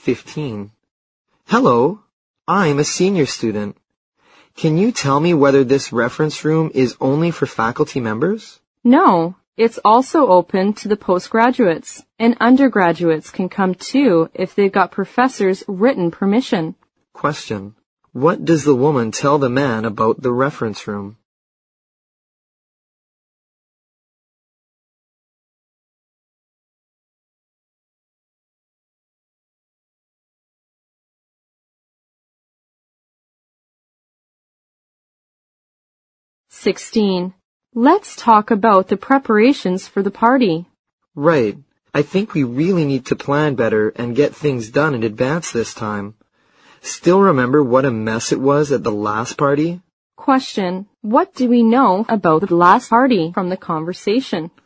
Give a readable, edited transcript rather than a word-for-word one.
15. Hello, I'm a senior student. Can you tell me whether this reference room is only for faculty members? No, it's also open to the postgraduates, and undergraduates can come too if they've got professors' written permission. Question. What does the woman tell the man about the reference room? Let's talk about the preparations for the party. Right. I think we really need to plan better and get things done in advance this time. Still remember what a mess it was at the last party? Question. What do we know about the last party from the conversation?